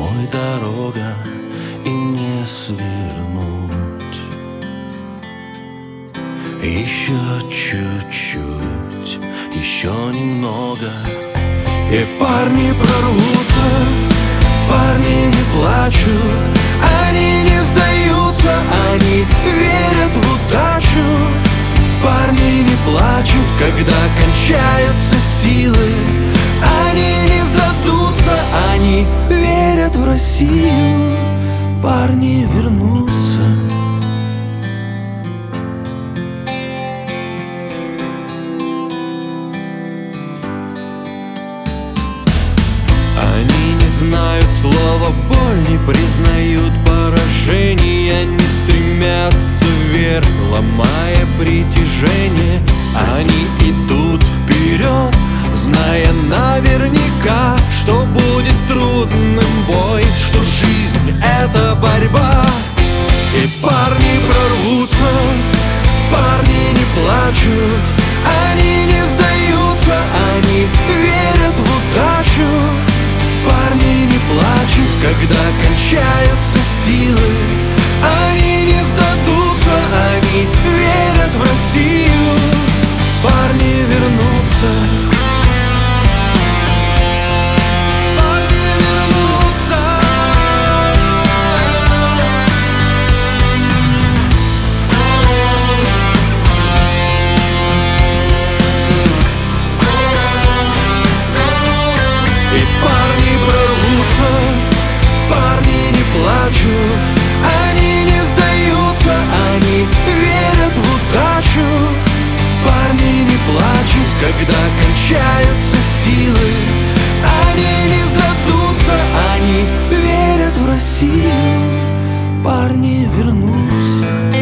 домой дорога, и не свернуть. Еще чуть-чуть, еще немного, и парни прорвутся. Парни не плачут, они не сдаются, они верят в удачу. Парни не плачут, когда кончаются силы, они не сдадутся, они верят в Россию. Парни вернутся. Они не знают слова боль, не признают поражения, не стремятся вверх, ломая притяжение. Они идут вперед, зная наверняка, что будет трудным бой, что жизнь — это борьба. И парни прорвутся, парни не плачут, они не сдаются, они верят в удачу. Парни не плачут, когда кончаются силы, они не сдадутся, они верят в Россию. Парни вернутся. Парни вернутся. И парни прорвутся, парни не плачут, они не сдаются, они верят в удачу. Парни не плачут, когда кончаются силы, они не сдадутся, они верят в Россию. Парни вернутся.